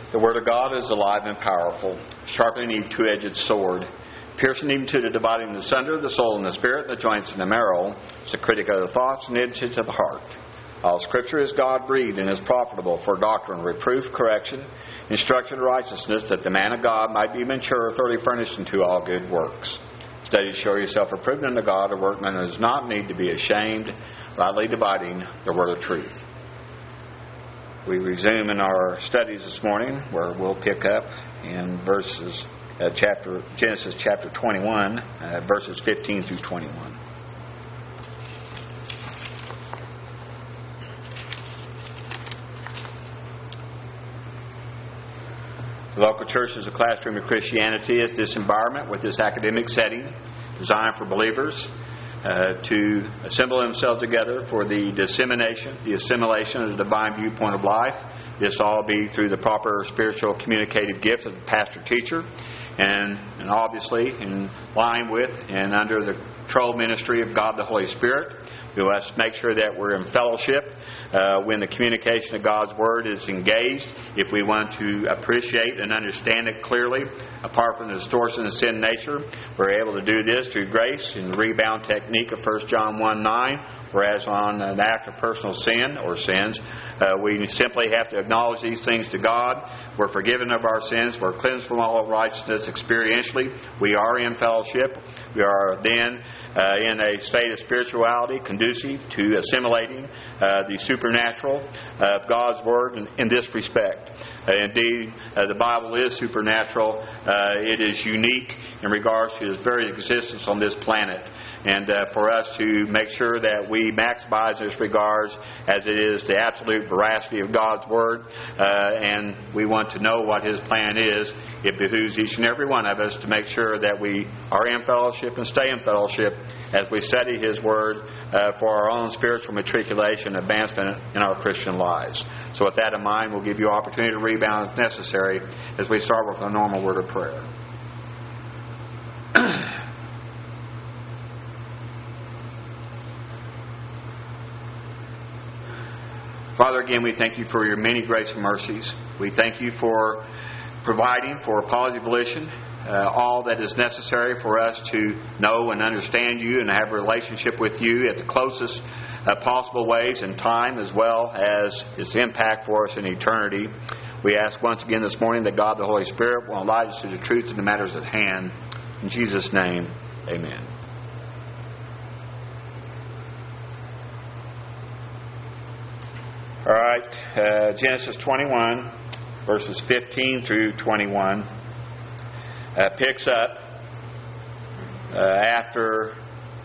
The Word of God is alive and powerful, sharper than any two-edged sword, piercing even to the dividing asunder of the soul and the spirit, the joints and the marrow. It's a critic of the thoughts and intents of the heart. All Scripture is God-breathed and is profitable for doctrine, reproof, correction, instruction in righteousness, that the man of God might be mature, thoroughly furnished unto all good works. Study to show yourself approved unto God, a workman who does not need to be ashamed, rightly dividing the word of truth. We resume in our studies this morning, where we'll pick up in Genesis chapter 21, verses 15 through 21. The local church is a classroom of Christianity. It's this environment with this academic setting designed for believers to assemble themselves together for the dissemination, the assimilation of the divine viewpoint of life. This all be through the proper spiritual communicative gift of the pastor-teacher, and obviously in line with and under the control ministry of God the Holy Spirit. We must make sure that we're in fellowship when the communication of God's Word is engaged. If we want to appreciate and understand it clearly, apart from the distortion of sin nature, we're able to do this through grace and the rebound technique of 1 John 1:9. Whereas on an act of personal sin or sins, we simply have to acknowledge these things to God. We're forgiven of our sins. We're cleansed from all unrighteousness experientially. We are in fellowship. We are then in a state of spirituality conducive to assimilating the supernatural of God's Word in this respect. Indeed, the Bible is supernatural. It is unique in regards to its very existence on this planet. And for us to make sure that we maximize this regards as it is the absolute veracity of God's Word, and we want to know what His plan is, it behooves each and every one of us to make sure that we are in fellowship and stay in fellowship as we study His Word for our own spiritual matriculation and advancement in our Christian lives. So with that in mind, we'll give you opportunity to rebound if necessary as we start with a normal word of prayer. Father, again, we thank you for your many grace and mercies. We thank you for providing for positive volition all that is necessary for us to know and understand you and have a relationship with you at the closest possible ways in time, as well as its impact for us in eternity. We ask once again this morning that God the Holy Spirit will enlighten us to the truth in the matters at hand. In Jesus' name, amen. All right, Genesis 21, verses 15 through 21, picks up after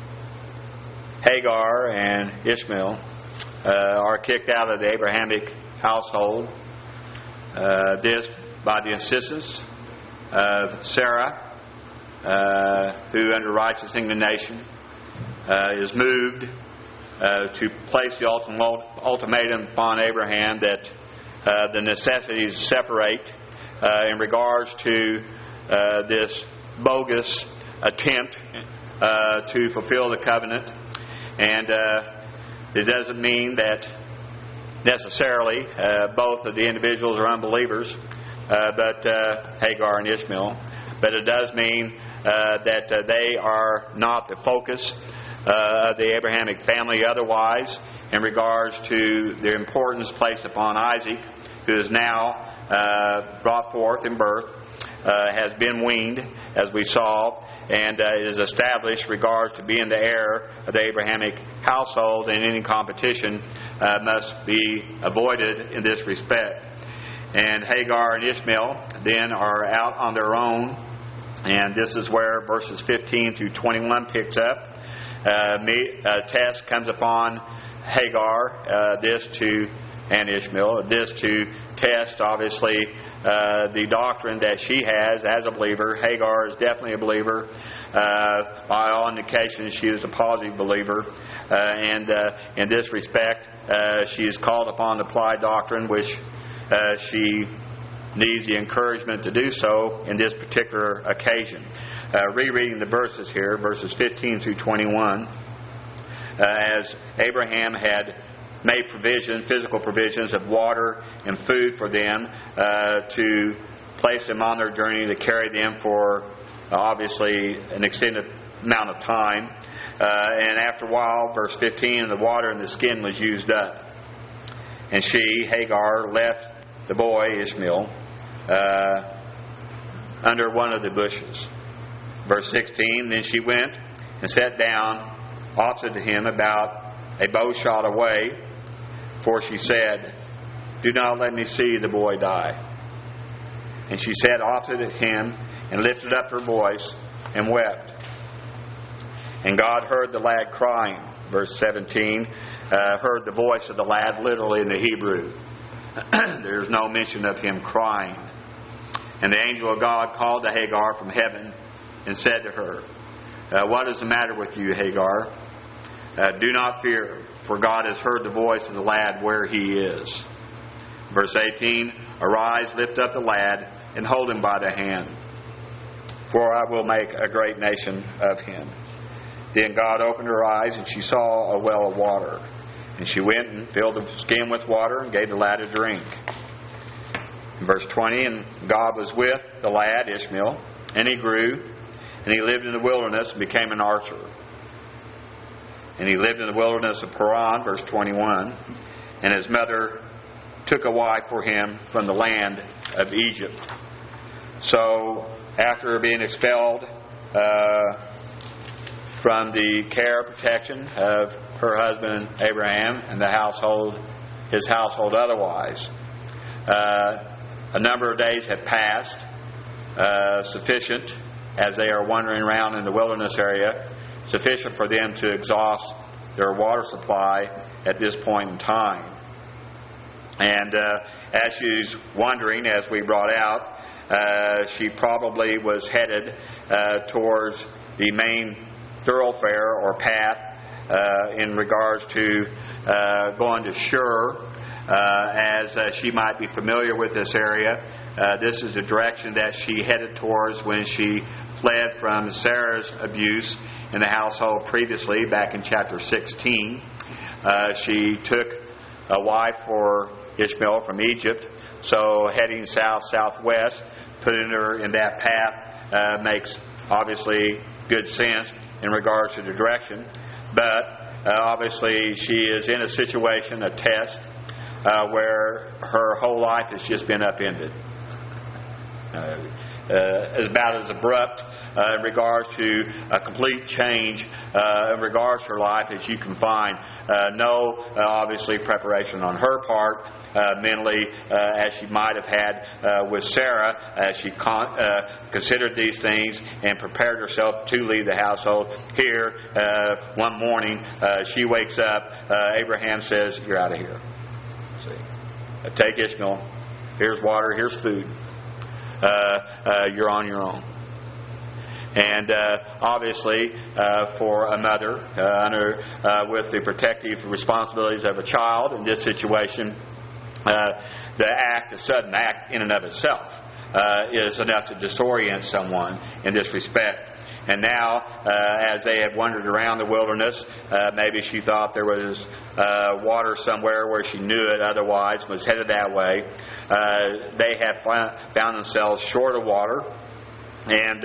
Hagar and Ishmael are kicked out of the Abrahamic household. This by the insistence of Sarah, who under righteous indignation is moved to place the ultimatum upon Abraham that the necessities separate in regards to this bogus attempt to fulfill the covenant. And it doesn't mean that necessarily both of the individuals are unbelievers, but Hagar and Ishmael. But it does mean that they are not the focus of the Abrahamic family otherwise, in regards to the importance placed upon Isaac, who is now brought forth in birth, has been weaned, as we saw, and is established regards to being the heir of the Abrahamic household, and any competition must be avoided in this respect. And Hagar and Ishmael then are out on their own, and this is where verses 15 through 21 picks up. Test comes upon Hagar, and Ishmael, this to test, obviously, the doctrine that she has as a believer. Hagar is definitely a believer. By all indications, she is a positive believer. And in this respect, she is called upon to apply doctrine, which she needs the encouragement to do so in this particular occasion. Rereading the verses here, verses 15 through 21, as Abraham had made provisions, physical provisions of water and food for them to place them on their journey, to carry them for obviously an extended amount of time. And after a while, verse 15, the water in the skin was used up. And she, Hagar, left the boy Ishmael under one of the bushes. Verse 16, then she went and sat down opposite to him, about a bow shot away, for she said, do not let me see the boy die. And she sat opposite him and lifted up her voice and wept. And God heard the lad crying. Verse 17, heard the voice of the lad, literally in the Hebrew. There's no mention of him crying. And the angel of God called to Hagar from heaven and said to her, what is the matter with you, Hagar? Do not fear, for God has heard the voice of the lad where he is. Verse 18, arise, lift up the lad, and hold him by the hand, for I will make a great nation of him. Then God opened her eyes, and she saw a well of water. And she went and filled the skin with water and gave the lad a drink. Verse 20, and God was with the lad, Ishmael, and he grew, and he lived in the wilderness and became an archer. And he lived in the wilderness of Paran, verse 21, and his mother took a wife for him from the land of Egypt. So, after being expelled from the care, protection of her husband Abraham and his household otherwise, a number of days had passed, sufficient as they are wandering around in the wilderness area, sufficient for them to exhaust their water supply at this point in time. And as she's wandering, as we brought out, she probably was headed towards the main thoroughfare or path in regards to going to Shur, as she might be familiar with this area. This is the direction that she headed towards when she fled from Sarah's abuse in the household previously, back in chapter 16. She took a wife for Ishmael from Egypt, so heading south-southwest, putting her in that path makes obviously good sense in regards to the direction. But obviously she is in a situation, a test, where her whole life has just been upended. About as abrupt in regards to a complete change in regards to her life as you can find. No, obviously, preparation on her part mentally, as she might have had with Sarah, as she considered these things and prepared herself to leave the household. Here, one morning, she wakes up. Abraham says, "You're out of here. See, take Ishmael. Here's water. Here's food. You're on your own." And obviously, for a mother with the protective responsibilities of a child in this situation, the sudden act in and of itself is enough to disorient someone in this respect. And now, as they had wandered around the wilderness, maybe she thought there was water somewhere where she knew it otherwise, was headed that way. They had found themselves short of water, and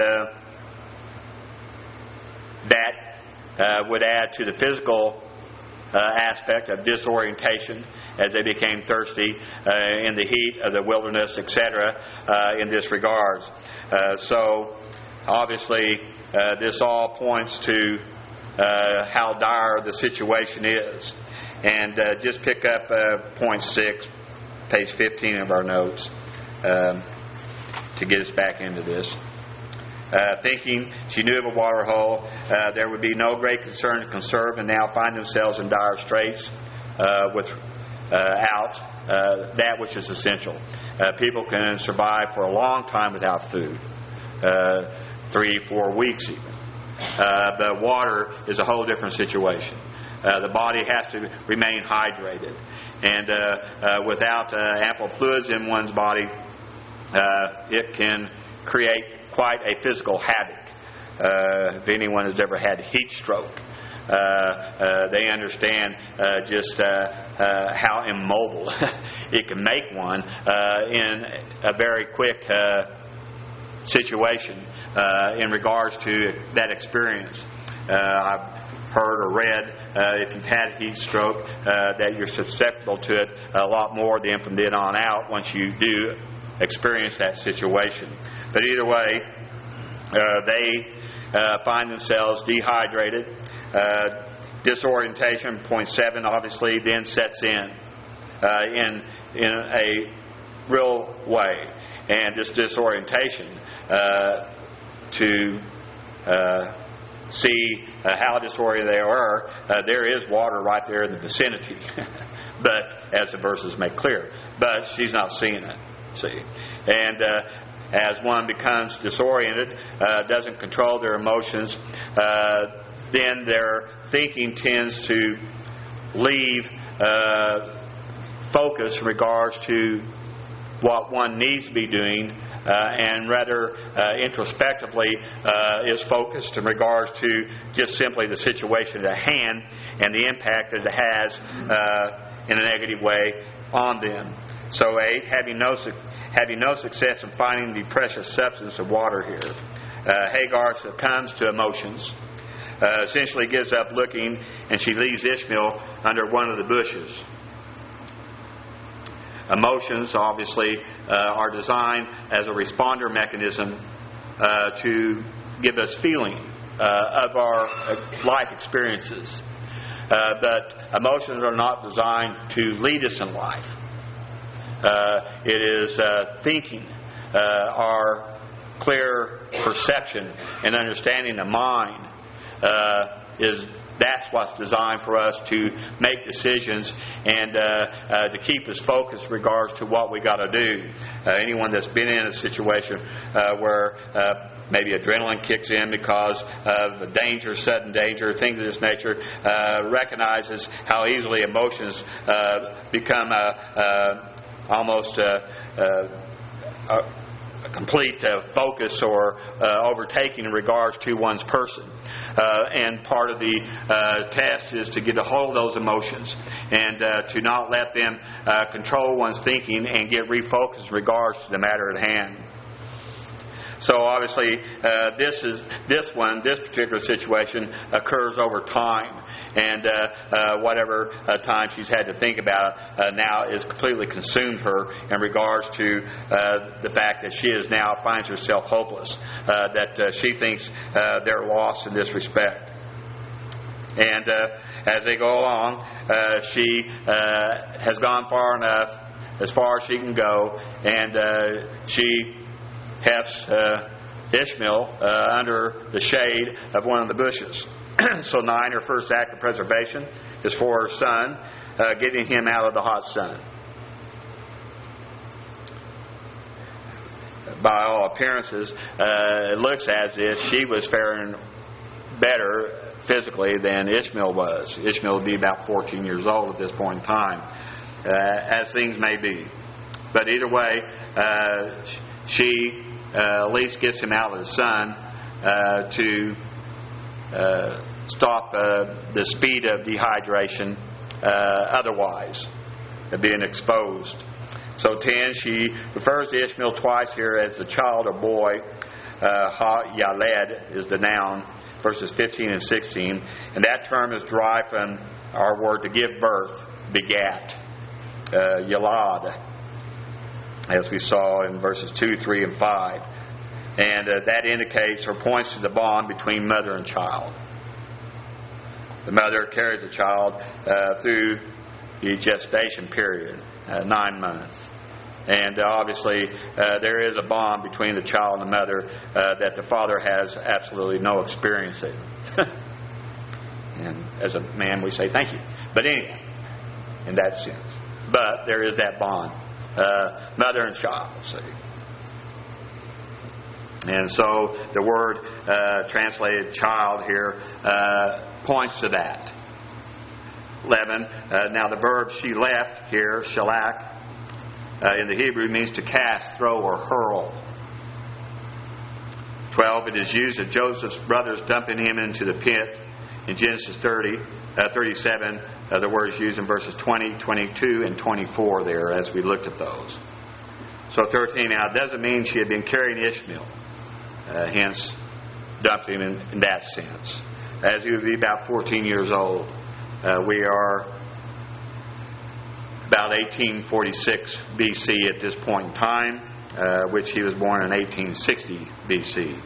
that would add to the physical aspect of disorientation as they became thirsty in the heat of the wilderness, etc., in this regards. So, obviously, this all points to how dire the situation is. And just pick up point 6, page 15 of our notes, to get us back into this. Thinking she knew of a water hole, there would be no great concern to conserve, and now find themselves in dire straits without that which is essential. People can survive for a long time without food, 3-4 weeks even. But water is a whole different situation. The body has to remain hydrated, and without ample fluids in one's body, it can create quite a physical havoc. If anyone has ever had heat stroke, They understand just how immobile it can make one in a very quick situation in regards to that experience. I've heard or read, if you've had heat stroke, that you're susceptible to it a lot more than from then on out once you do experience that situation. But either way, they find themselves dehydrated. Disorientation, point 7, obviously then sets in a real way. And this disorientation to see how disoriented they are, there is water right there in the vicinity. But, as the verses make clear, but she's not seeing it. See, and as one becomes disoriented, doesn't control their emotions, then their thinking tends to leave focus in regards to what one needs to be doing, and rather introspectively is focused in regards to just simply the situation at hand and the impact that it has in a negative way on them. So 8, having no success in finding the precious substance of water here. Hagar succumbs to emotions, essentially gives up looking, and she leaves Ishmael under one of the bushes. Emotions, obviously, are designed as a responder mechanism to give us feeling of our life experiences. But emotions are not designed to lead us in life. It is thinking, our clear perception and understanding of mind that's what's designed for us to make decisions and to keep us focused in regards to what we got to do. Anyone that's been in a situation where maybe adrenaline kicks in because of the danger, sudden danger, things of this nature, recognizes how easily emotions become almost a complete focus or overtaking in regards to one's person. And part of the test is to get a hold of those emotions and to not let them control one's thinking and get refocused in regards to the matter at hand. So obviously, this particular situation occurs over time, and whatever time she's had to think about now is completely consumed her in regards to the fact that she is now finds herself hopeless, that she thinks they're lost in this respect. And as they go along, she has gone far enough, as far as she can go, and she hefts Ishmael under the shade of one of the bushes. So 9, her first act of preservation is for her son, getting him out of the hot sun. By all appearances, it looks as if she was faring better physically than Ishmael was. Ishmael would be about 14 years old at this point in time, as things may be. But either way, she at least gets him out of the sun to stop the speed of dehydration otherwise, being exposed. So 10, she refers to Ishmael twice here as the child or boy. Ha-Yaled is the noun, verses 15 and 16. And that term is derived from our word to give birth, begat, Yalad, as we saw in verses 2, 3, and 5. And that indicates or points to the bond between mother and child. The mother carries the child through the gestation period, 9 months. And obviously there is a bond between the child and the mother that the father has absolutely no experience in. And as a man we say thank you. But anyway, in that sense. But there is that bond. Mother and child, see. And so the word translated child here points to that. 11. Now the verb she left here, shalak, in the Hebrew means to cast, throw, or hurl. 12. It is used of Joseph's brothers dumping him into the pit In Genesis 37, the word is used in verses 20, 22, and 24 there as we looked at those. So 13, now it doesn't mean she had been carrying Ishmael, hence dumped him in that sense, as he would be about 14 years old. We are about 1846 BC at this point in time, which he was born in 1860 BC.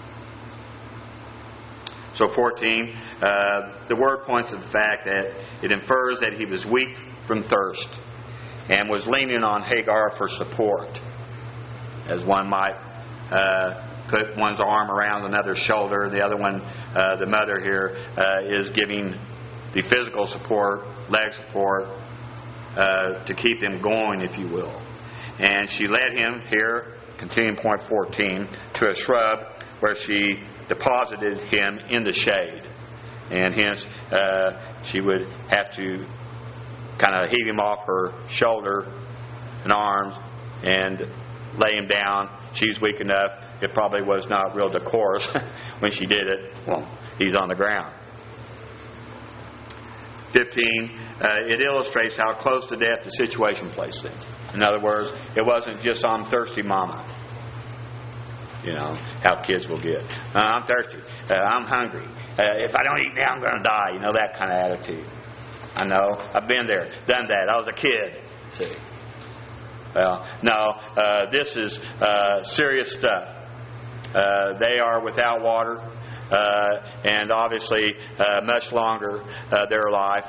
So 14, the word points to the fact that it infers that he was weak from thirst and was leaning on Hagar for support, as one might put one's arm around another's shoulder. The other one, the mother here, is giving the physical support, leg support, to keep him going, if you will. And she led him here, continuing point 14, to a shrub where she deposited him in the shade. And hence, she would have to kind of heave him off her shoulder and arms and lay him down. She's weak enough. It probably was not real decorous when she did it. Well, he's on the ground. 15, it illustrates how close to death the situation placed him. In other words, it wasn't just I'm thirsty, mama. You know, how kids will get. I'm thirsty. I'm hungry. If I don't eat now, I'm going to die. You know, that kind of attitude. I know. I've been there, done that. I was a kid. See. Well, no, this is serious stuff. They are without water, and obviously much longer their life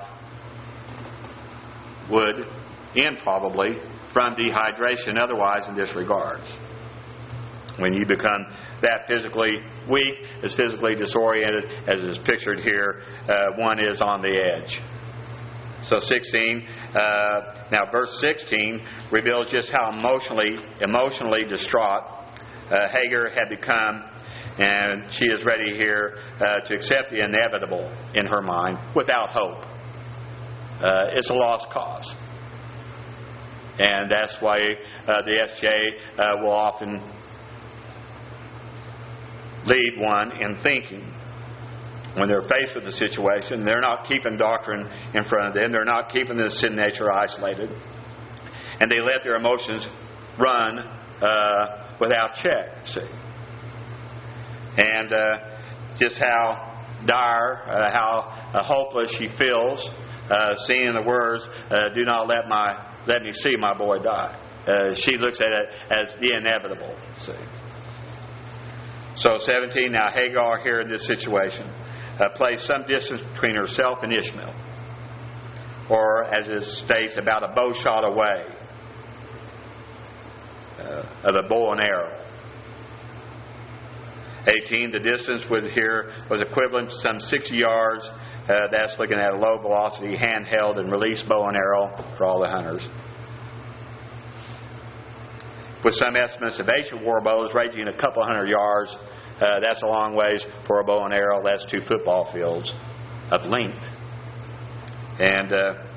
would end probably from dehydration, otherwise in this regards. When you become that physically weak, as physically disoriented as is pictured here, one is on the edge. So 16, now verse 16 reveals just how emotionally distraught Hagar had become, and she is ready here to accept the inevitable in her mind without hope. It's a lost cause. And that's why the SJ will often lead one in thinking. When they're faced with a situation, they're not keeping doctrine in front of them. They're not keeping the sin nature isolated. And they let their emotions run without check, see. And just how dire, how hopeless she feels, seeing the words, do not let me see my boy die. She looks at it as the inevitable, see. So 17, now Hagar here in this situation placed some distance between herself and Ishmael, or as it states, about a bow shot away of a bow and arrow. 18, the distance was equivalent to some 60 yards. That's looking at a low velocity handheld and release bow and arrow for all the hunters. With some estimates of ancient war bows ranging a couple hundred yards, that's a long ways for a bow and arrow. That's 2 football fields of length. And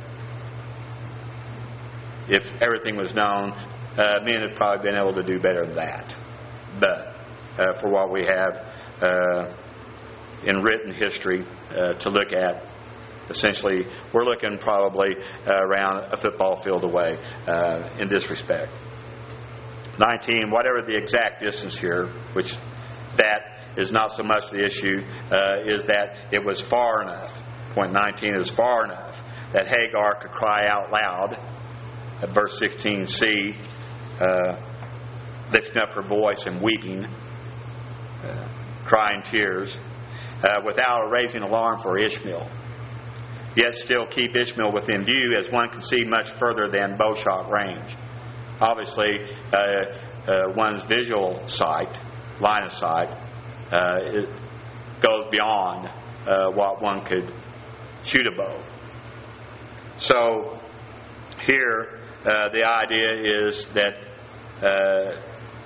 if everything was known, men had probably been able to do better than that. But for what we have in written history to look at, essentially, we're looking probably around a football field away in this respect. 19, whatever the exact distance here, which that is not so much the issue, is that it was far enough. Point 19 is far enough that Hagar could cry out loud, at verse 16c, lifting up her voice and weeping, crying tears, without raising alarm for Ishmael. Yet still keep Ishmael within view, as one can see much further than bowshot range. Obviously, one's visual sight, line of sight, it goes beyond what one could shoot a bow. So here, the idea is that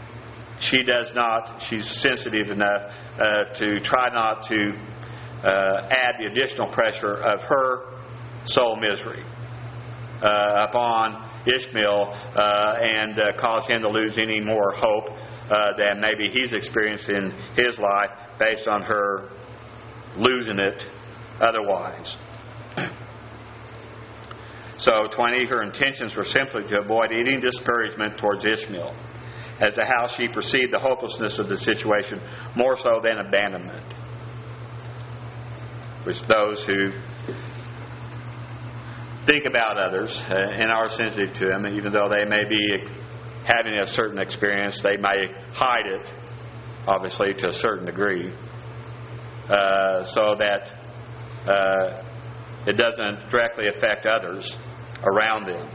she's sensitive enough to try not to add the additional pressure of her soul misery upon Ishmael and cause him to lose any more hope than maybe he's experienced in his life based on her losing it otherwise. So 20, her intentions were simply to avoid any discouragement towards Ishmael, as to how she perceived the hopelessness of the situation more so than abandonment, which those who think about others and are sensitive to them, even though they may be having a certain experience, they may hide it, obviously, to a certain degree, so that it doesn't directly affect others around them.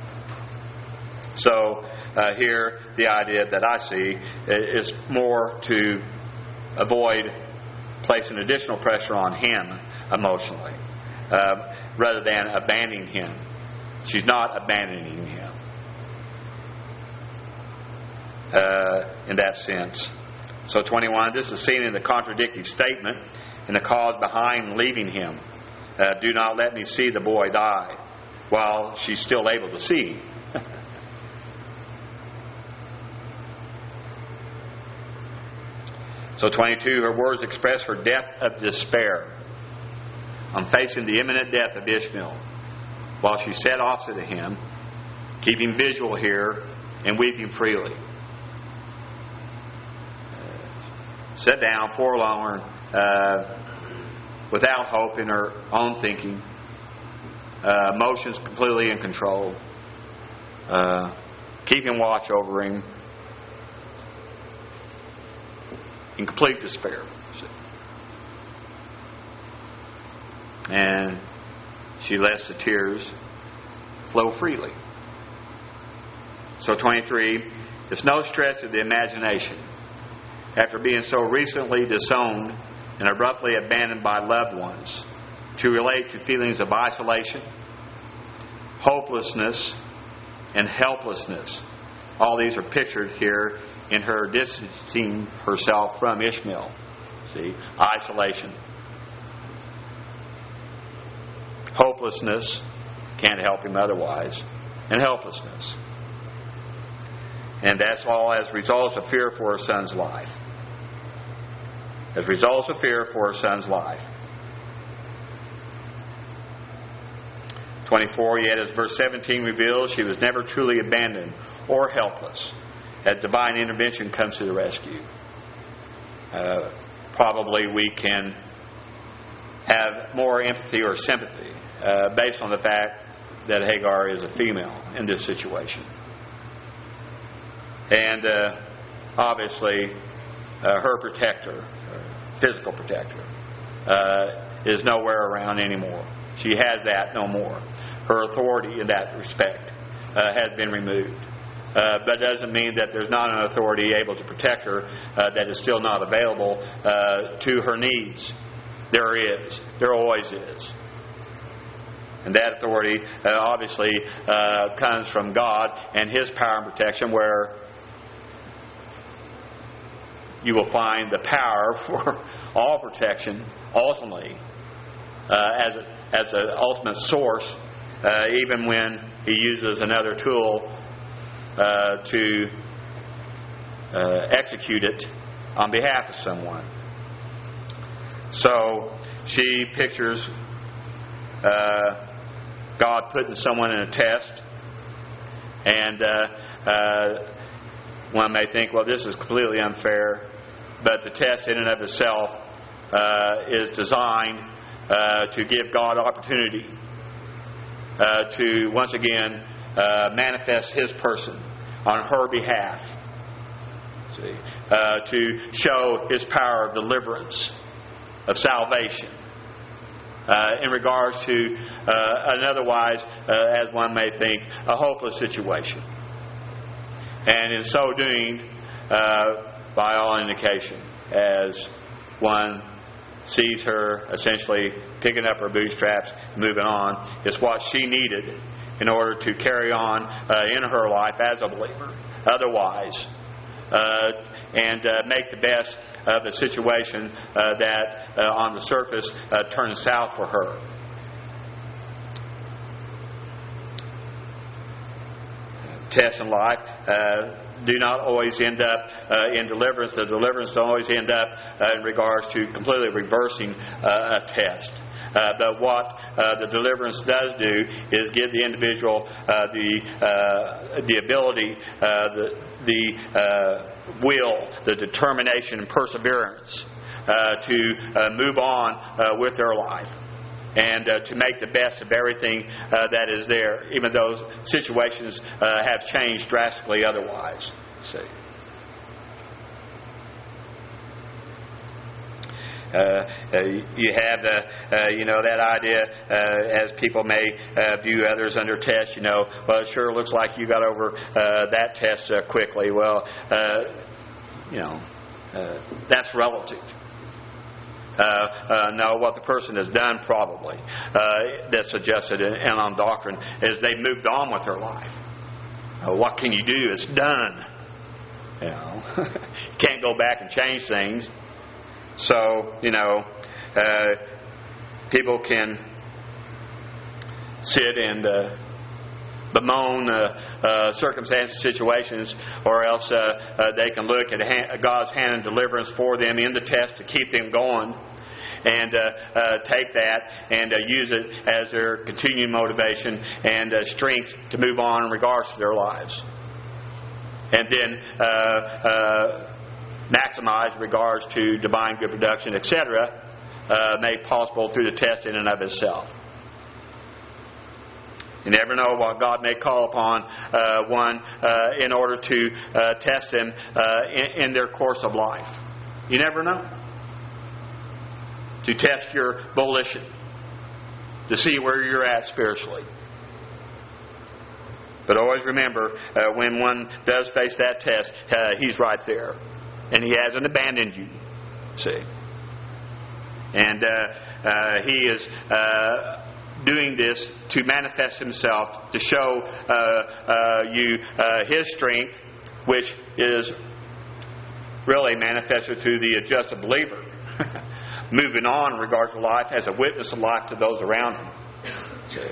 So here, the idea that I see is more to avoid placing additional pressure on him emotionally, rather than abandoning him. She's not abandoning him in that sense. So 21, this is seen in the contradictory statement and the cause behind leaving him. Do not let me see the boy die, while she's still able to see. So 22, her words express her depth of despair on facing the imminent death of Ishmael, while she sat opposite to him, keeping visual here and weeping freely. Sat down, forlorn, without hope in her own thinking, emotions completely in control, keeping watch over him, in complete despair. And she lets the tears flow freely. So 23, it's no stretch of the imagination, after being so recently disowned and abruptly abandoned by loved ones, to relate to feelings of isolation, hopelessness, and helplessness. All these are pictured here in her distancing herself from Ishmael. See, isolation. Hopelessness, can't help him otherwise, and helplessness. And that's all as results of fear for her son's life. As results of fear for her son's life. 24, yet as verse 17 reveals, she was never truly abandoned or helpless, as divine intervention comes to the rescue. Probably we can have more empathy or sympathy based on the fact that Hagar is a female in this situation. And obviously her protector, physical protector, is nowhere around anymore. She has that no more. Her authority in that respect has been removed. But it doesn't mean that there's not an authority able to protect her that is still not available to her needs. There is. There always is. And that authority obviously comes from God and His power and protection, where you will find the power for all protection ultimately as an ultimate source, even when He uses another tool to execute it on behalf of someone. So she pictures God putting someone in a test, and one may think, well, this is completely unfair, but the test in and of itself is designed to give God opportunity to once again manifest His person on her behalf. See, to show His power of deliverance, of salvation, in regards to an otherwise, as one may think, a hopeless situation. And in so doing, by all indication, as one sees her essentially picking up her bootstraps, moving on, it's what she needed in order to carry on in her life as a believer. Otherwise, and make the best of the situation that on the surface turns south for her. Tests in life do not always end up in deliverance. The deliverance don't always end up in regards to completely reversing a test. But what the deliverance does do is give the individual the ability, the will, the determination and perseverance to move on with their life. And to make the best of everything that is there, even though situations have changed drastically otherwise. See. You have that idea, as people may view others under test. Well, it sure looks like you got over that test quickly. Well, that's relative. No, what the person has done probably that's suggested in on doctrine is they've moved on with their life. What can you do? It's done. You can't go back and change things. So, people can sit and bemoan circumstances, situations, or else they can look at God's hand in deliverance for them in the test to keep them going, and take that and use it as their continuing motivation and strength to move on in regards to their lives. And then maximize in regards to divine good production, etc., made possible through the test in and of itself. You never know what God may call upon one in order to test them in their course of life. You never know. To test your volition, to see where you're at spiritually. But always remember, when one does face that test, He's right there. And He hasn't abandoned you. See? And He is doing this to manifest Himself, to show you His strength, which is really manifested through the adjusted believer. Moving on in regard to life as a witness of life to those around him. See?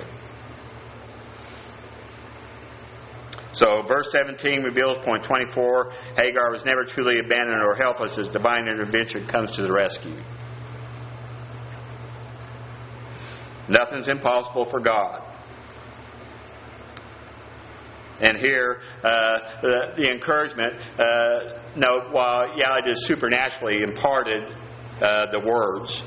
So verse 17 reveals point 24. Hagar was never truly abandoned or helpless as divine intervention comes to the rescue. Nothing's impossible for God. And here, the encouragement, note, while it is supernaturally imparted, the words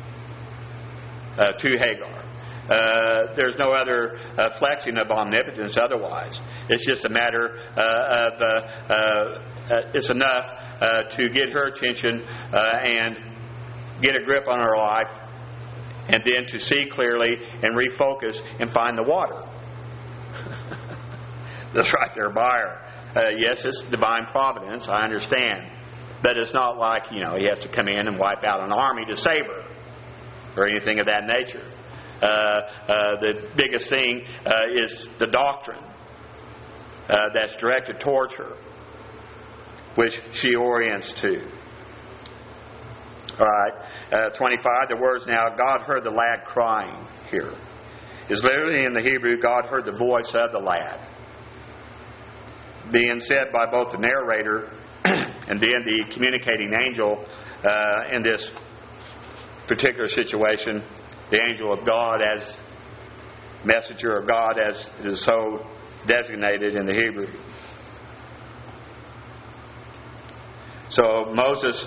to Hagar. There's no other flexing of omnipotence otherwise. It's just a matter of it's enough to get her attention and get a grip on her life, and then to see clearly and refocus and find the water. That's right there by her. Yes, it's divine providence, I understand. But it's not like, He has to come in and wipe out an army to save her or anything of that nature. The biggest thing is the doctrine that's directed towards her, which she orients to. All right, 25, the words now, God heard the lad crying here. Is literally in the Hebrew, God heard the voice of the lad. Being said by both the narrator and then the communicating angel in this particular situation, the angel of God as messenger of God, as it is so designated in the Hebrew. So Moses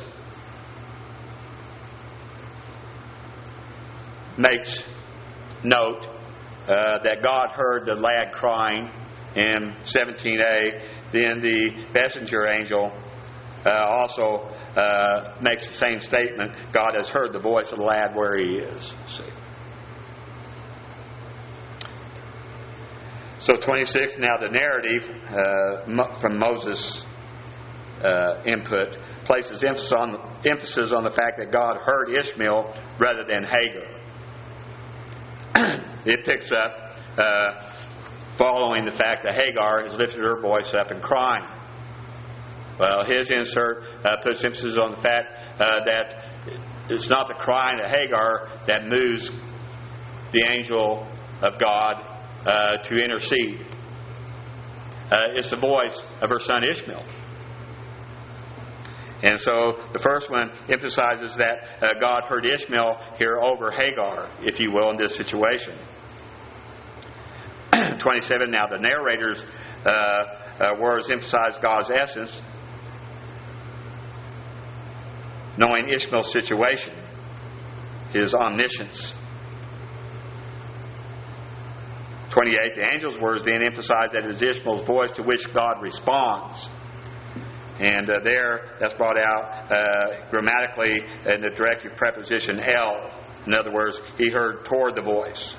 makes note that God heard the lad crying in 17a. Then the messenger angel also makes the same statement. God has heard the voice of the lad where he is. See. So 26, now the narrative from Moses' input places emphasis on the fact that God heard Ishmael rather than Hagar. It picks up following the fact that Hagar has lifted her voice up and crying. Well, his insert puts emphasis on the fact that it's not the crying of Hagar that moves the angel of God to intercede. It's the voice of her son Ishmael. And so the first one emphasizes that God heard Ishmael here over Hagar, if you will, in this situation. 27, now the narrator's words emphasize God's essence, knowing Ishmael's situation, his omniscience. 28, the angel's words then emphasize that it is Ishmael's voice to which God responds. And there, that's brought out grammatically in the directive preposition el. In other words, he heard toward the voice.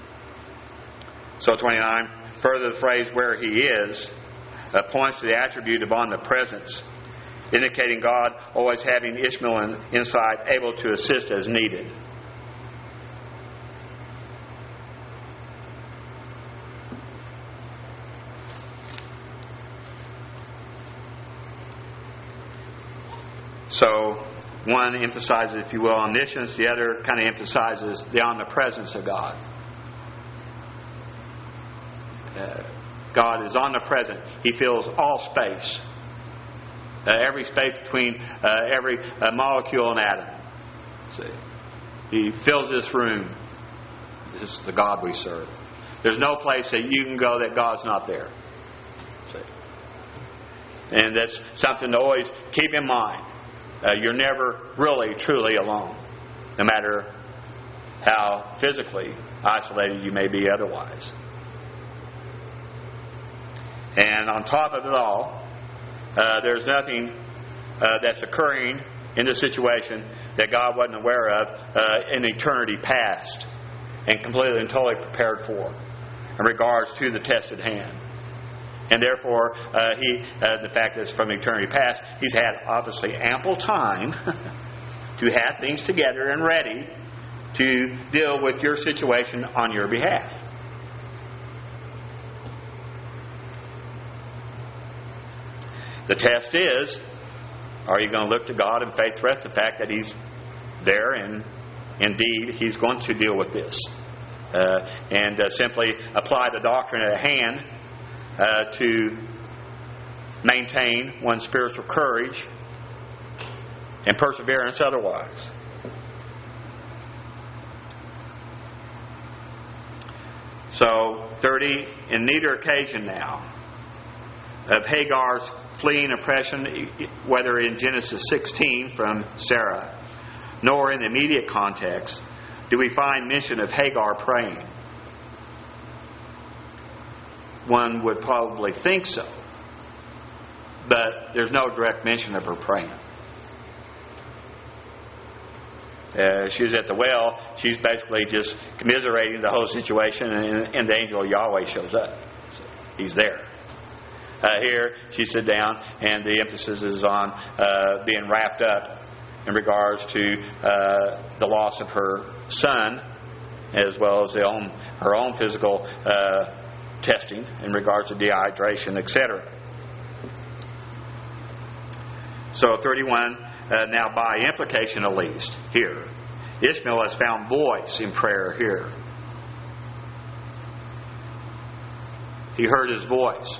So 29, further the phrase where he is points to the attribute of omnipresence, indicating God always having Ishmael inside, able to assist as needed. So one emphasizes, if you will, omniscience. The other kind of emphasizes the omnipresence of God. God is omnipresent. He fills all space. Every space between every molecule and atom. See? He fills this room. This is the God we serve. There's no place that you can go that God's not there. See? And that's something to always keep in mind. You're never really, truly alone, no matter how physically isolated you may be otherwise. And on top of it all, there's nothing that's occurring in the situation that God wasn't aware of in eternity past and completely and totally prepared for in regards to the test at hand. And therefore, the fact that it's from eternity past, He's had obviously ample time to have things together and ready to deal with your situation on your behalf. The test is, are you going to look to God in faith, rest the fact that He's there and indeed He's going to deal with this. And simply apply the doctrine at hand to maintain one's spiritual courage and perseverance otherwise. So 30, in neither occasion now of Hagar's fleeing oppression, whether in Genesis 16 from Sarah, nor in the immediate context, do we find mention of Hagar praying. One would probably think so, but there's no direct mention of her praying. She was at the well. She's basically just commiserating the whole situation, and the angel of Yahweh shows up. So he's there. Here, she sits down, and the emphasis is on being wrapped up in regards to the loss of her son, as well as her own physical testing in regards to dehydration, etc. So 31, now by implication at least, here, Ishmael has found voice in prayer here. He heard his voice.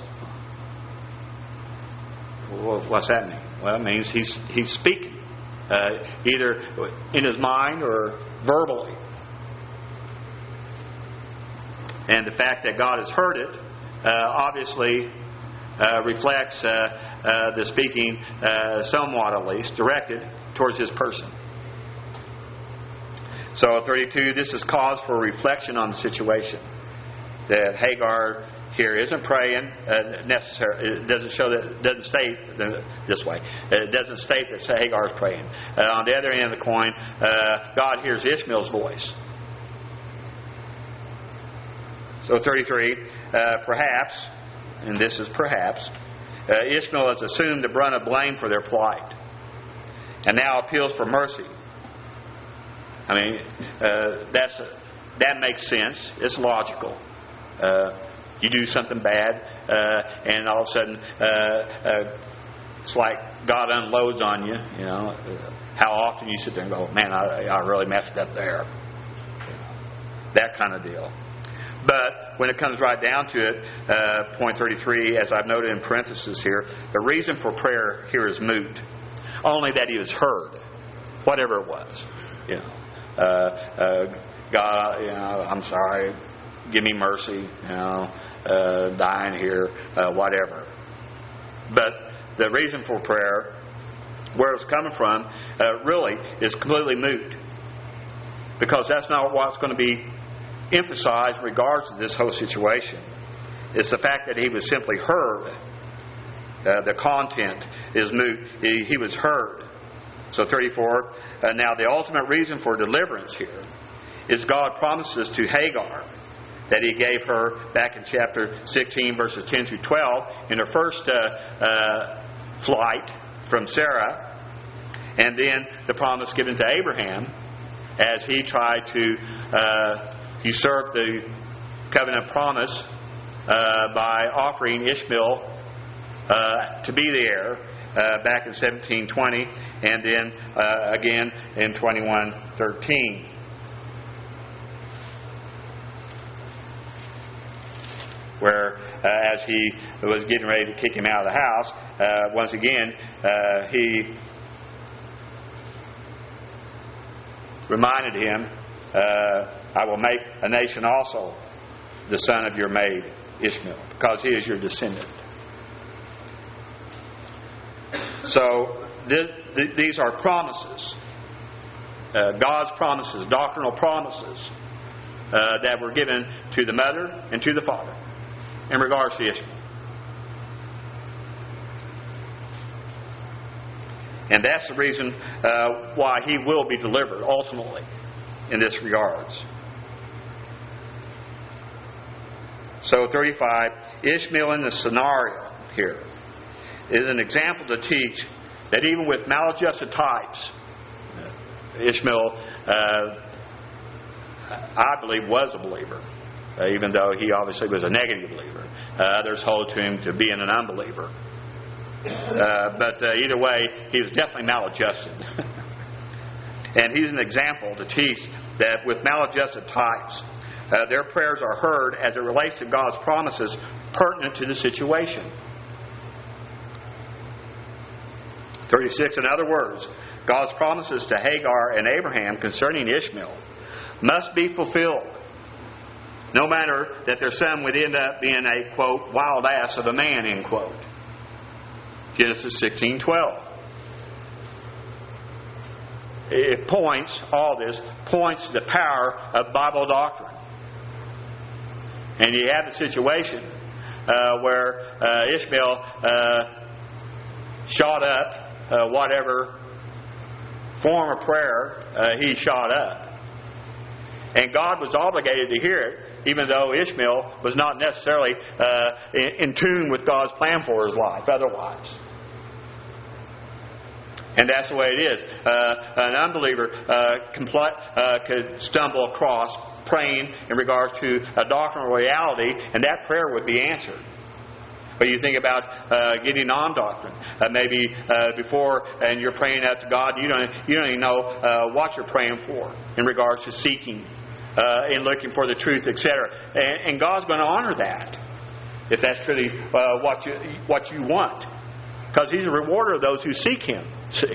Well, what's that mean? Well, it means he's speaking, either in his mind or verbally. And the fact that God has heard it obviously reflects the speaking, somewhat at least, directed towards his person. So 32, this is cause for reflection on the situation. That Hagar here isn't praying necessarily. It doesn't show that. It doesn't state this way. It doesn't state that Hagar is praying. On the other end of the coin, God hears Ishmael's voice. So 33, perhaps, and this is perhaps, Ishmael has assumed the brunt of blame for their plight, and now appeals for mercy. I mean, that makes sense. It's logical. You do something bad, and all of a sudden, it's like God unloads on you. You know, how often you sit there and go, "Man, I really messed up there." That kind of deal. But when it comes right down to it, point 33, as I've noted in parentheses here, the reason for prayer here is moot. only that he was heard, whatever it was. God, I'm sorry, give me mercy, dying here, whatever. But the reason for prayer, where it's coming from, really is completely moot. Because that's not what's going to be emphasized in regards to this whole situation. It's the fact that he was simply heard. The content is moot. He was heard. So 34, now the ultimate reason for deliverance here is God promises to Hagar that he gave her back in chapter 16, verses 10 through 12, in her first flight from Sarah, and then the promise given to Abraham as he tried to usurp the covenant promise by offering Ishmael to be the heir back in 1720, and then again in 21:13. Where as he was getting ready to kick him out of the house, once again he reminded him, I will make a nation also the son of your maid Ishmael, because he is your descendant. So these are promises, God's promises, doctrinal promises that were given to the mother and to the father in regards to Ishmael. And that's the reason why he will be delivered ultimately in this regards. So 35, Ishmael in the scenario here is an example to teach that even with maladjusted types, Ishmael, I believe, was a believer, even though he obviously was a negative believer. Others hold to him to being an unbeliever. But either way, he was definitely maladjusted. And he's an example to teach that with maladjusted types, their prayers are heard as it relates to God's promises pertinent to the situation. 36, in other words, God's promises to Hagar and Abraham concerning Ishmael must be fulfilled, no matter that their son would end up being a, quote, wild ass of a man, end quote. Genesis 16:12. It points, all this points to the power of Bible doctrine. And you have a situation where Ishmael shot up whatever form of prayer he shot up. And God was obligated to hear it, even though Ishmael was not necessarily in tune with God's plan for his life otherwise. And that's the way it is. An unbeliever could stumble across praying in regards to a doctrinal reality, and that prayer would be answered. But you think about getting on doctrine. Maybe before, and you're praying out to God, you don't even know what you're praying for in regards to seeking and looking for the truth, etc. And God's going to honor that if that's truly what you want, because He's a rewarder of those who seek Him. See.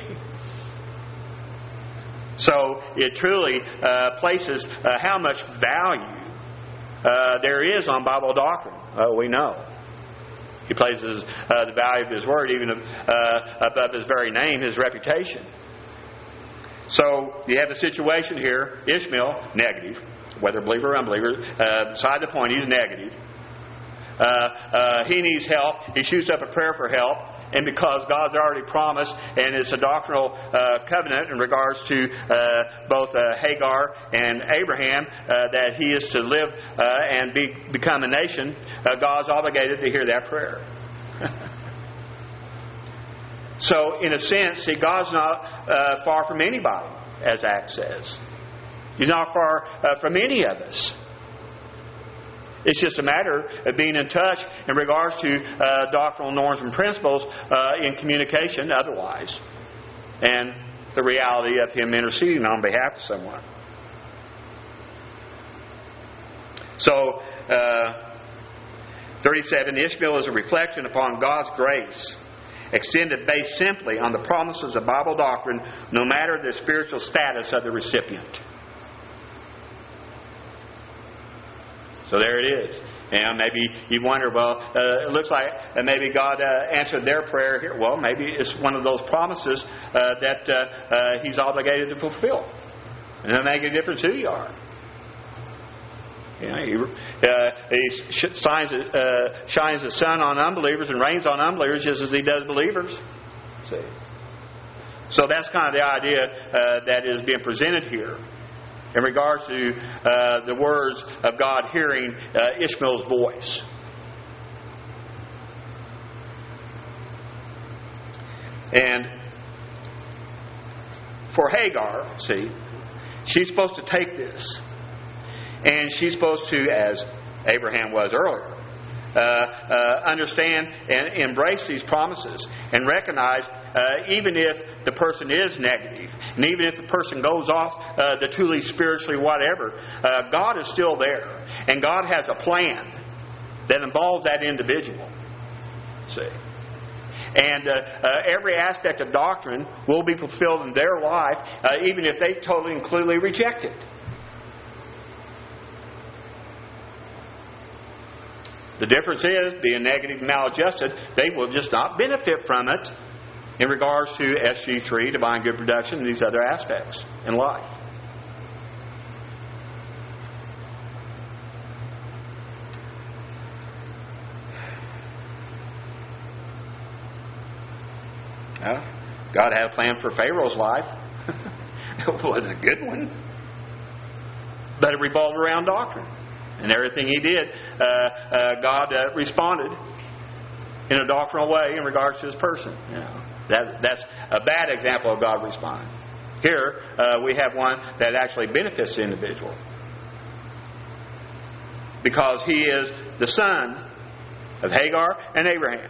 So it truly places how much value there is on Bible doctrine. We know. He places the value of His Word even above His very name, His reputation. So you have the situation here, Ishmael, negative, whether believer or unbeliever, beside the point, he's negative. He needs help. He shoots up a prayer for help. And because God's already promised, and it's a doctrinal covenant in regards to both Hagar and Abraham, that he is to live and become a nation, God's obligated to hear that prayer. So, in a sense, see, God's not far from anybody, as Acts says. He's not far from any of us. It's just a matter of being in touch in regards to doctrinal norms and principles in communication otherwise. And the reality of Him interceding on behalf of someone. So, 37, Ishmael is a reflection upon God's grace extended based simply on the promises of Bible doctrine, no matter the spiritual status of the recipient. So there it is. And maybe you wonder, well, it looks like maybe God answered their prayer here. Well, maybe it's one of those promises that He's obligated to fulfill. And it doesn't make a difference who you are. You know, he shines the sun on unbelievers and rains on unbelievers just as He does believers. See? So that's kind of the idea that is being presented here in regards to the words of God hearing Ishmael's voice. And for Hagar, see, she's supposed to take this. And she's supposed to, as Abraham was earlier, understand and embrace these promises and recognize even if the person is negative and even if the person goes off the truly spiritually whatever, God is still there. And God has a plan that involves that individual. See? And every aspect of doctrine will be fulfilled in their life even if they totally and completely reject it. The difference is, being negative and maladjusted, they will just not benefit from it in regards to SG3, divine good production, and these other aspects in life. God had a plan for Pharaoh's life. It wasn't a good one. But it revolved around doctrine. And everything he did, God responded in a doctrinal way in regards to his person. You know, that's a bad example of God responding. Here, we have one that actually benefits the individual. Because he is the son of Hagar and Abraham.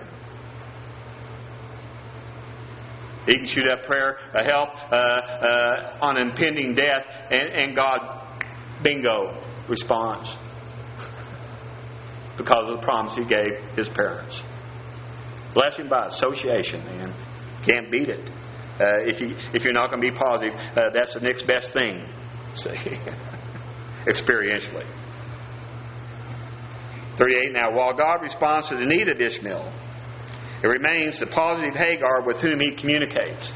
He can shoot up prayer, help on impending death, and God, bingo, responds. Because of the promise he gave his parents. Blessing by association, man. Can't beat it. If you're not going to be positive, that's the next best thing. See? Experientially. 38. Now, while God responds to the need of Ishmael, it remains the positive Hagar with whom he communicates.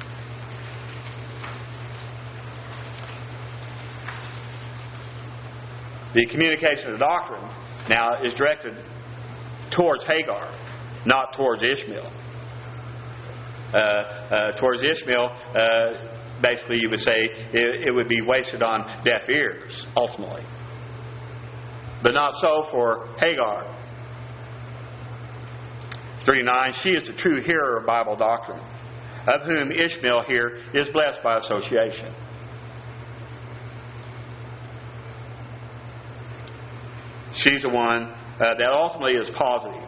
The communication of the doctrine now is directed towards Hagar, not towards Ishmael. Towards Ishmael, basically you would say it would be wasted on deaf ears, ultimately. But not so for Hagar. 39, she is the true hearer of Bible doctrine, of whom Ishmael here is blessed by association. She's the one that ultimately is positive.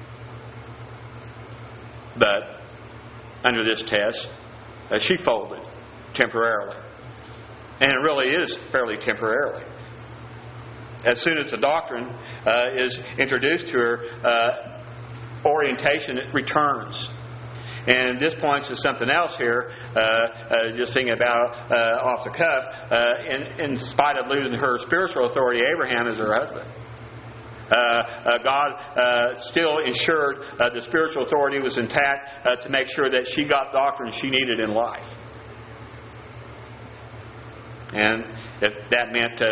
But under this test, she folded temporarily. And it really is fairly temporarily. As soon as the doctrine is introduced to her, orientation returns. And this points to something else here, just thinking about off the cuff. In spite of losing her spiritual authority, Abraham is her husband. God still ensured the spiritual authority was intact to make sure that she got doctrine she needed in life. And if that meant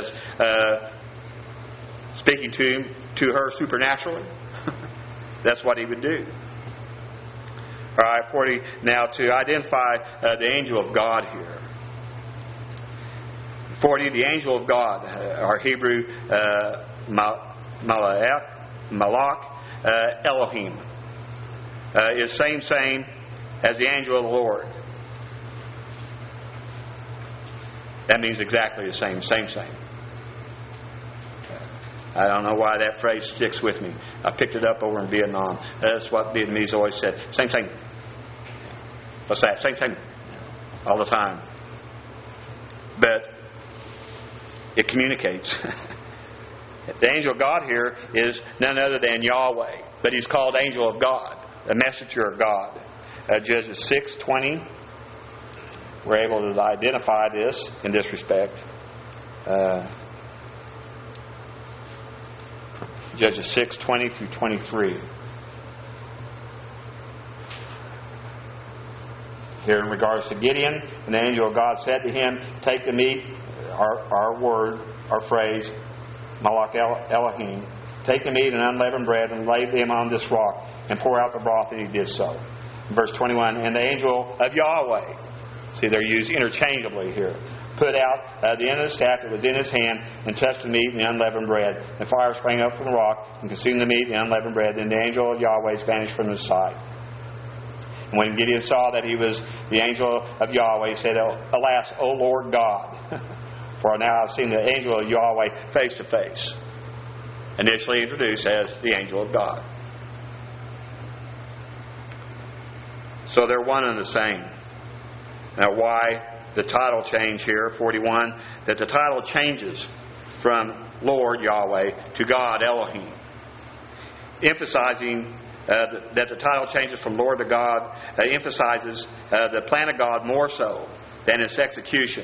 speaking to her supernaturally, that's what he would do. All right, 40. Now to identify the angel of God here. 40. The angel of God, our Hebrew Malach Elohim, is same as the angel of the Lord. That means exactly the same. I don't know why that phrase sticks with me. I picked it up over in Vietnam. That's what Vietnamese always said. Same. What's that? Same. All the time. But it communicates. The angel of God here is none other than Yahweh. But he's called angel of God, a messenger of God. Judges 6:20. We're able to identify this in this respect. Judges 6:20 through 23. Here in regards to Gideon, and the angel of God said to him, "Take the meat," our phrase, Malach Elohim, "take the meat and unleavened bread and lay them on this rock and pour out the broth," and he did so. Verse 21, and the angel of Yahweh, see they're used interchangeably here, put out the end of the staff that was in his hand and touched the meat and the unleavened bread. And fire sprang up from the rock and consumed the meat and the unleavened bread. Then the angel of Yahweh vanished from his sight. And when Gideon saw that he was the angel of Yahweh, he said, "Alas, O Lord God, for now I've seen the angel of Yahweh face to face." Initially introduced as the angel of God. So they're one and the same. Now why the title change here, 41, that the title changes from Lord Yahweh to God Elohim. Emphasizing that the title changes from Lord to God emphasizes the plan of God more so than its execution.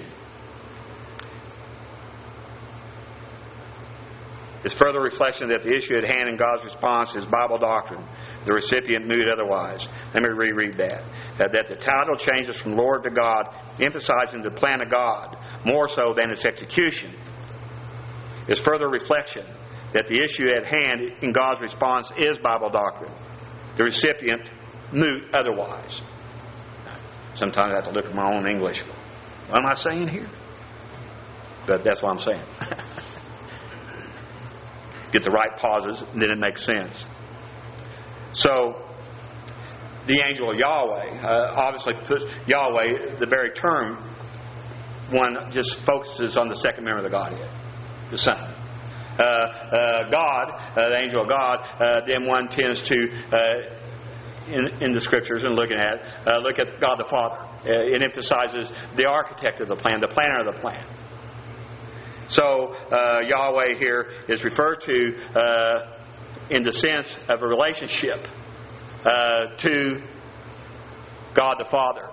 It's further reflection that the issue at hand in God's response is Bible doctrine. The recipient mood otherwise. Let me reread that. That the title changes from Lord to God, emphasizing the plan of God more so than its execution. It's further reflection that the issue at hand in God's response is Bible doctrine. The recipient mood otherwise. Sometimes I have to look at my own English. What am I saying here? But that's what I'm saying. Get the right pauses, and then it makes sense. So, the angel of Yahweh, obviously puts Yahweh, the very term, one just focuses on the second member of the Godhead, the Son. God, the angel of God, then one tends to, in the Scriptures and looking at, look at God the Father. It emphasizes the architect of the plan, the planner of the plan. So Yahweh here is referred to in the sense of a relationship to God the Father,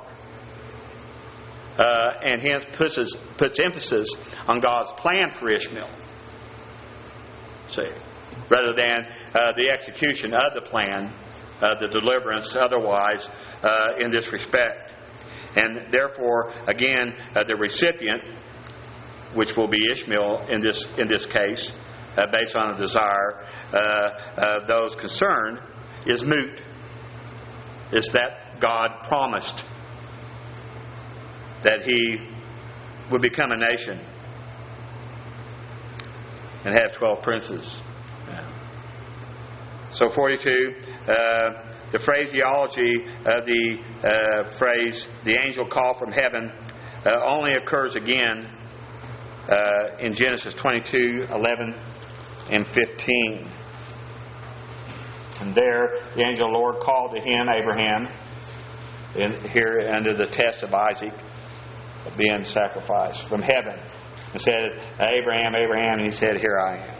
and hence puts emphasis on God's plan for Ishmael. See, rather than the execution of the plan, the deliverance otherwise in this respect, and therefore again the recipient, which will be Ishmael in this case, based on the desire of those concerned, is moot. It's that God promised that He would become a nation and have 12 princes. So 42, the phraseology of the phrase, the angel called from heaven, only occurs again in Genesis 22, 11, and 15. And there, the angel of the Lord called to him, Abraham, here under the test of Isaac, being sacrificed from heaven, and said, "Abraham, Abraham," and he said, "Here I am."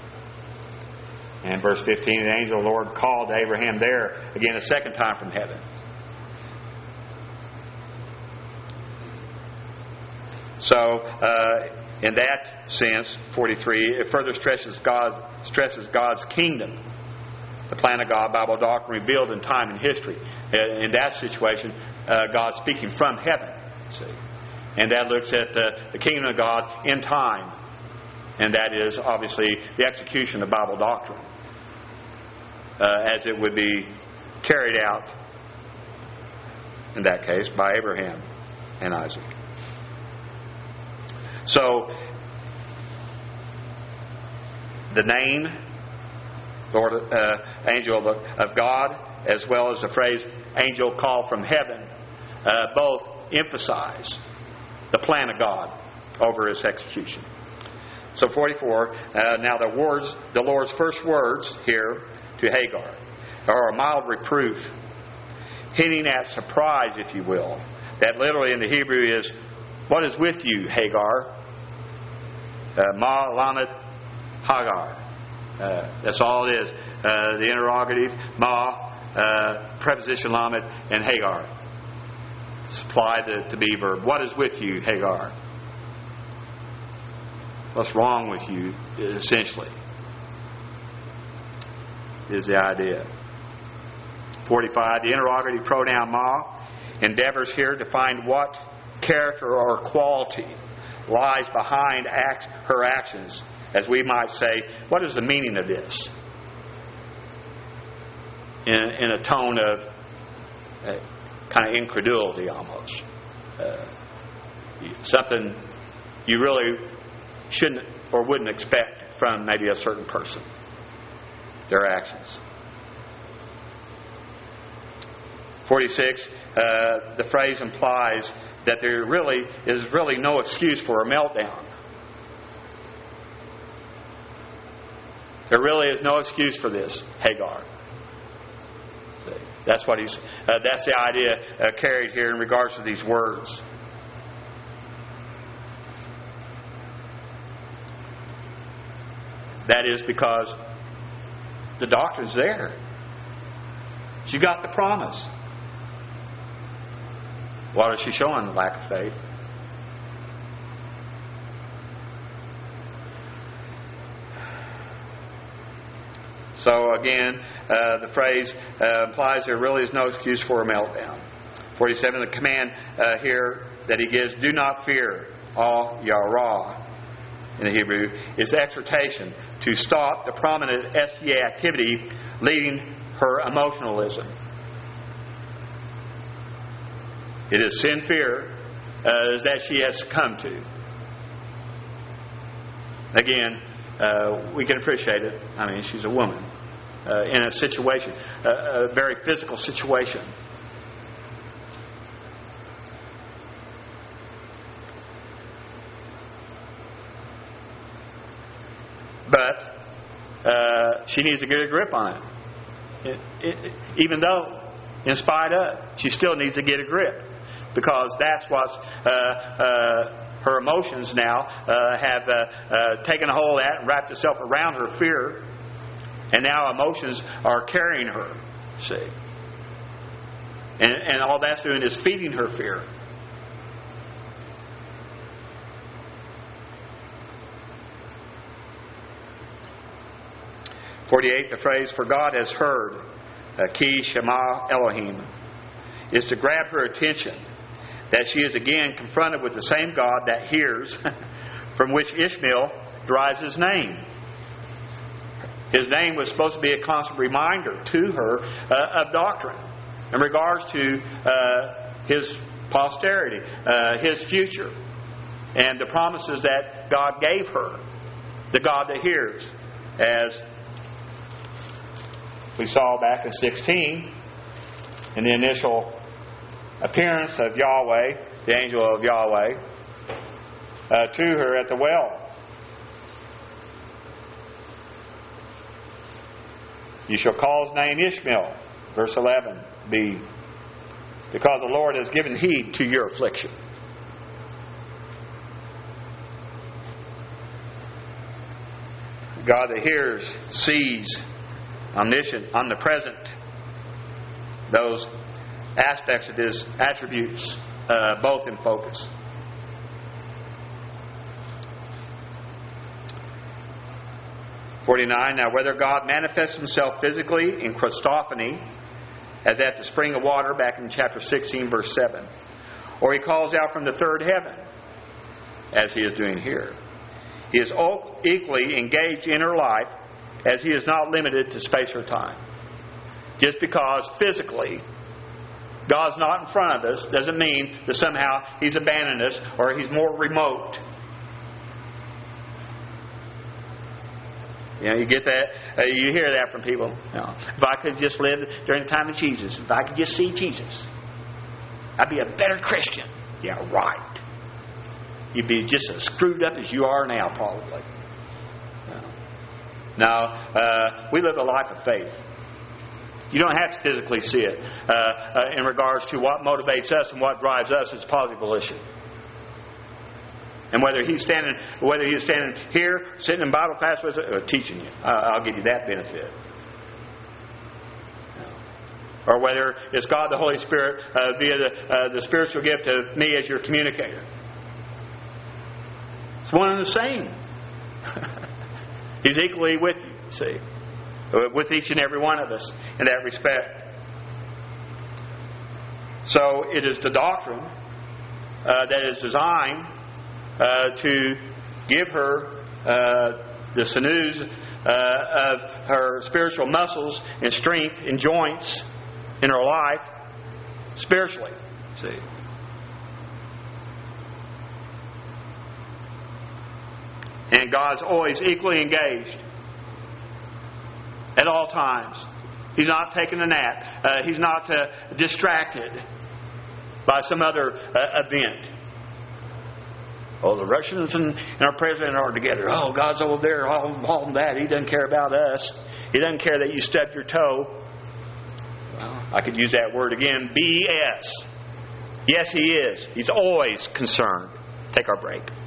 And verse 15, the angel of the Lord called to Abraham there, again a second time from heaven. So, in that sense, 43, it further stresses God's kingdom, the plan of God, Bible doctrine revealed in time and history. In that situation, God speaking from heaven. See, and that looks at the kingdom of God in time, and that is obviously the execution of Bible doctrine, as it would be carried out in that case by Abraham and Isaac. So, the name, Lord, angel of God, as well as the phrase angel called from heaven, both emphasize the plan of God over its execution. So 44, now the Lord's first words here to Hagar are a mild reproof, hinting at surprise, if you will. That literally in the Hebrew is, "What is with you, Hagar?" Ma Lamed Hagar. That's all it is. The interrogative, Ma, preposition Lamed, and Hagar. Supply the to be verb. What is with you, Hagar? What's wrong with you, essentially, is the idea. 45. The interrogative pronoun ma endeavors here to find what character or quality lies behind her actions. As we might say, what is the meaning of this? In a tone of kind of incredulity almost. Something you really shouldn't or wouldn't expect from maybe a certain person. Their actions. 46, the phrase implies that there really is no excuse for a meltdown. There really is no excuse for this, Hagar. That's what that's the idea carried here in regards to these words. That is because the doctrine's there. She got the promise. What is she showing? Lack of faith. So again, the phrase implies there really is no excuse for a meltdown. 47, the command here that he gives, do not fear, al yarah, in the Hebrew, is exhortation to stop the prominent SCA activity leading her emotionalism. It is sin fear that she has succumbed to. Again, we can appreciate it. I mean, she's a woman in a situation, a very physical situation. But she needs to get a grip on it. Even though, in spite of, she still needs to get a grip. Because that's what's her emotions now have taken a hold of that and wrapped itself around her fear. And now emotions are carrying her, see. And all that's doing is feeding her fear. (48) The phrase, for God has heard, Ki Shema Elohim, is to grab her attention that she is again confronted with the same God that hears, from which Ishmael derives his name. His name was supposed to be a constant reminder to her of doctrine in regards to his posterity, his future, and the promises that God gave her. The God that hears, as we saw back in 16, in the initial appearance of Yahweh, the angel of Yahweh, to her at the well. You shall call his name Ishmael, verse 11b, because the Lord has given heed to your affliction. God that hears, sees, omniscient, omnipresent, those aspects of his attributes, both in focus. (49) Now whether God manifests himself physically in Christophany, as at the spring of water back in chapter 16 verse 7, or he calls out from the third heaven, as he is doing here, he is equally engaged in her life, as he is not limited to space or time. Just because physically God's not in front of us doesn't mean that somehow he's abandoned us or he's more remote. You know, you get that, you hear that from people. You know, if I could just live during the time of Jesus, if I could just see Jesus, I'd be a better Christian. Yeah, right. You'd be just as screwed up as you are now, probably. Now, we live a life of faith. You don't have to physically see it in regards to what motivates us and what drives us is positive volition. And whether he's standing here, sitting in Bible class with us, or teaching you, I'll give you that benefit. or whether it's God the Holy Spirit via the spiritual gift of me as your communicator. It's one and the same. He's equally with you, see, with each and every one of us in that respect. So it is the doctrine that is designed to give her the sinews of her spiritual muscles and strength and joints in her life spiritually. See. And God's always equally engaged at all times. He's not taking a nap. He's not distracted by some other event. Oh, the Russians and our president are together. Oh, God's over there, all that. He doesn't care about us. He doesn't care that you stubbed your toe. Well, I could use that word again. BS. Yes, He is. He's always concerned. Take our break.